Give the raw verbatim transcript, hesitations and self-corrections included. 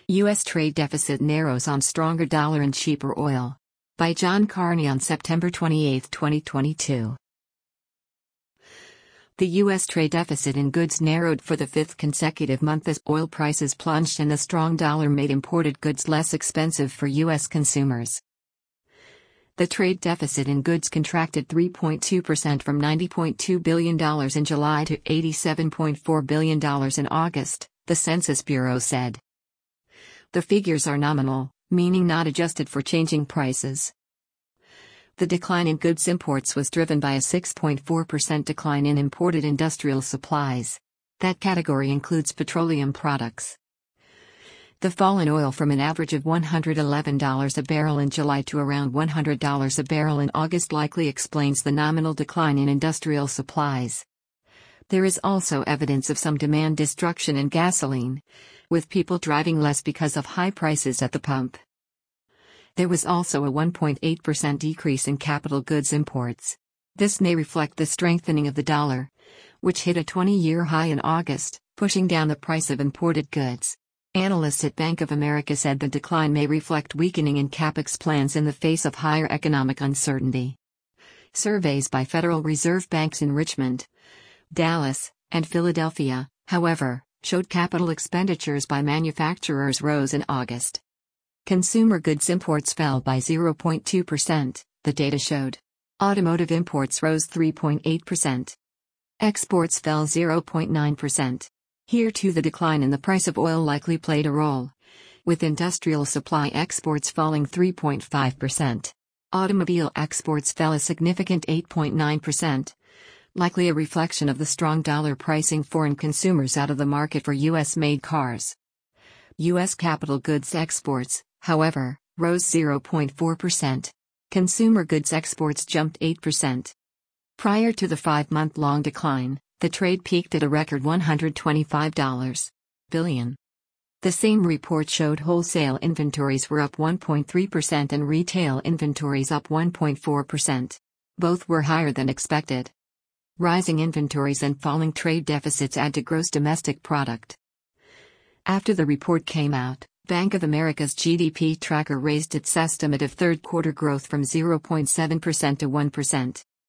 U S trade deficit narrows on stronger dollar and cheaper oil. By John Carney on September twenty-eighth, twenty twenty-two. The U S trade deficit in goods narrowed for the fifth consecutive month as oil prices plunged and the strong dollar made imported goods less expensive for U S consumers. The trade deficit in goods contracted three point two percent from ninety point two billion dollars in July to eighty-seven point four billion dollars in August, the Census Bureau said. The figures are nominal, meaning not adjusted for changing prices. The decline in goods imports was driven by a six point four percent decline in imported industrial supplies. That category includes petroleum products. The fall in oil from an average of one hundred eleven dollars a barrel in July to around one hundred dollars a barrel in August likely explains the nominal decline in industrial supplies. There is also evidence of some demand destruction in gasoline, with people driving less because of high prices at the pump. There was also a one point eight percent decrease in capital goods imports. This may reflect the strengthening of the dollar, which hit a twenty-year high in August, pushing down the price of imported goods. Analysts at Bank of America said the decline may reflect weakening in capex plans in the face of higher economic uncertainty. Surveys by Federal Reserve banks in Richmond, Dallas, and Philadelphia, however, showed capital expenditures by manufacturers rose in August. Consumer goods imports fell by zero point two percent, the data showed. Automotive imports rose three point eight percent. Exports fell zero point nine percent. Here too the decline in the price of oil likely played a role, with industrial supply exports falling three point five percent. Automobile exports fell a significant eight point nine percent, likely a reflection of the strong dollar pricing foreign consumers out of the market for U S-made cars. U S capital goods exports, however, rose zero point four percent. Consumer goods exports jumped eight percent. Prior to the five-month-long decline, the trade peaked at a record one hundred twenty-five billion dollars. The same report showed wholesale inventories were up one point three percent and retail inventories up one point four percent. Both were higher than expected. Rising inventories and falling trade deficits add to gross domestic product. After the report came out, Bank of America's G D P tracker raised its estimate of third-quarter growth from zero point seven percent to one percent.